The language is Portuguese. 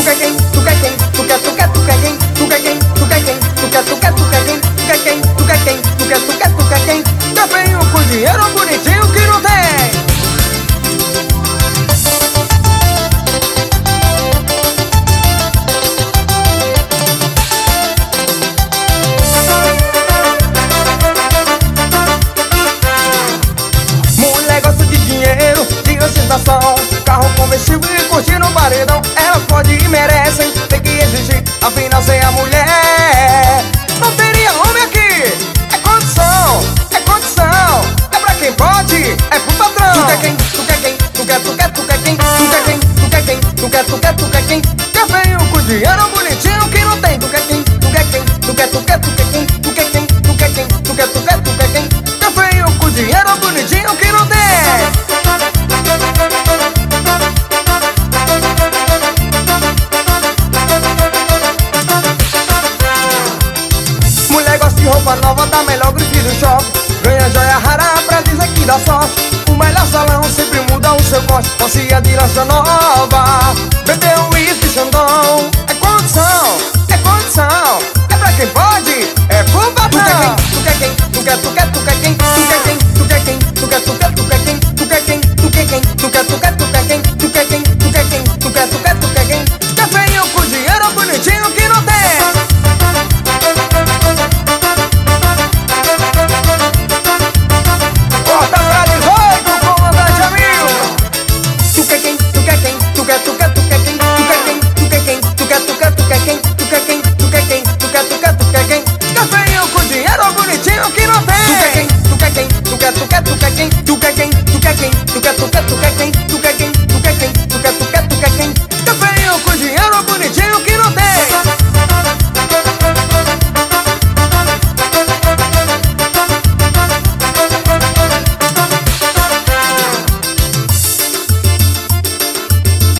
quer quem? Tu quer quem? Tu quer quem? Tu quer quem? Tu quer quem? Tu quer quem? Tu quer quem? Tu quer quem? Tu quer quem? Tu quer quem? Tá feio com dinheiro, bonitinho que não tem. Mulher gosta de dinheiro, de ostentação, carro conversível e curtir no paredão. Elas podem e merecem, tem que exigir, afinal sem a mulher não teria homem aqui. É condição, é condição, é pra quem pode, é pro patrão. Tu quer quem? Tu quer quem? Tu quer quem? Tu quer quem? Tu quer quem? Tu quer quem? Quer feio com dinheiro, bonitinho que não tem. Tu quer quem? Tu quer quem? Tu quer quem? Tu quer quem? Tu quer quem? Tu quer quem? Quer feio com dinheiro, bonitinho que não tem. Mulher gosta de roupa nova, da melhor grife do shopping. Ganha joia rara pra dizer que dá sorte. O melhor salão sempre muda o seu corte. Passeia de lancha nova, beber um uísque Xandão. É condição, é condição, é pra quem pode, é pro patrão. Tu quer quem? Tu quer quem? Tu quer quem? Tu quer quem? Tu quer quem? Tu quer quem? Tu quer quem? Tu quer quem? Tu quer quem?